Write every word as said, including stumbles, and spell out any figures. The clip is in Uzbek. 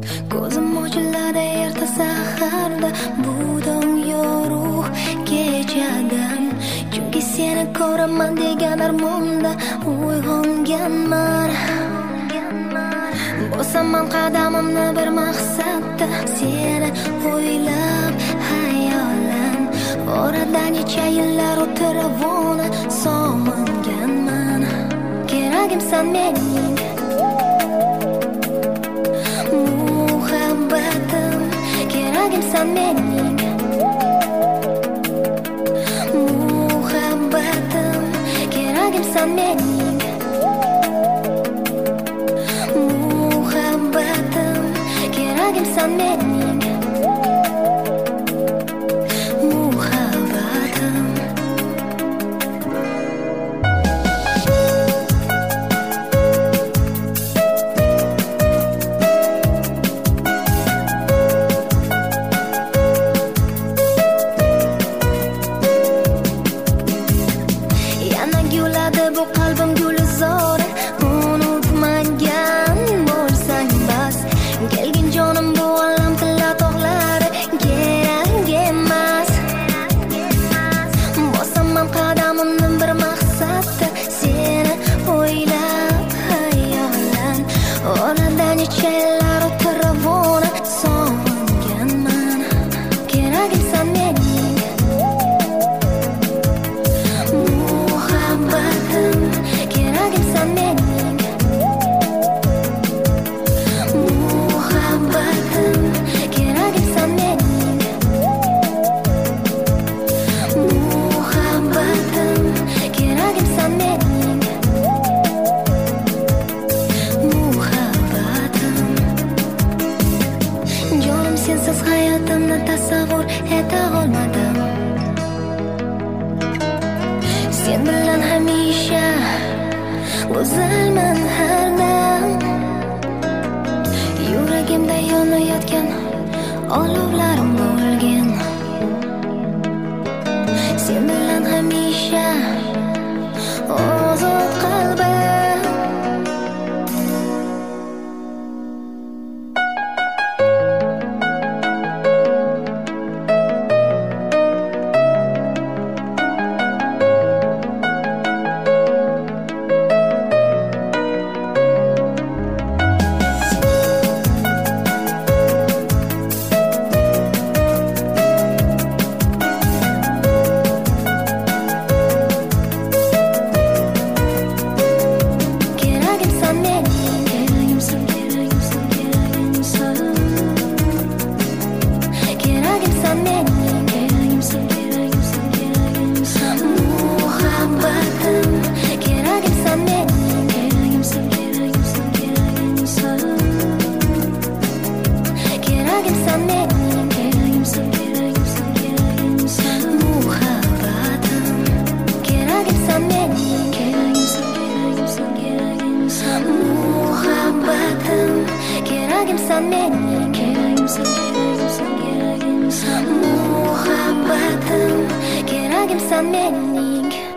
Ko'zim ochiladi erta saharda, bu dunyo ruh kechadan. Chunki seni ko'raman degan armonda uyg'onganman. Bosaman qadamimni bir maqsadda, seni o'ylab hayolan. Oradan necha yillar o'tib uni sog'inganman. Keragimsan mening muhabbatim, keragimsan mening muhabbatim, keragimsan mening muhabbatim, keragimsan mening muhabbatim. Bu qalbim gulzori, unutmagan bo'lsang bas. Kelgin jonim bu olam tilla tog'lari kerak emas. Bosaman qadamimni bir maqsadda, seni o'ylab hayolan. Oradan necha yillar o'tib uni sog'inganman. Keragimsan mening muhabbatim, keragimsan mening muhabbatim, keragimsan mening muhabbatim, keragimsan mening muhabbatim. Jonim sensiz hayotimni tasavvur eta olmadim. Sen bilan hamisha go'zalman har dam. Yuragimda yonayotgan olovlarim bo'lgin. Sen bilan hamisha ozod qalbim. Keragimsan mening muhabbatim, keragimsan mening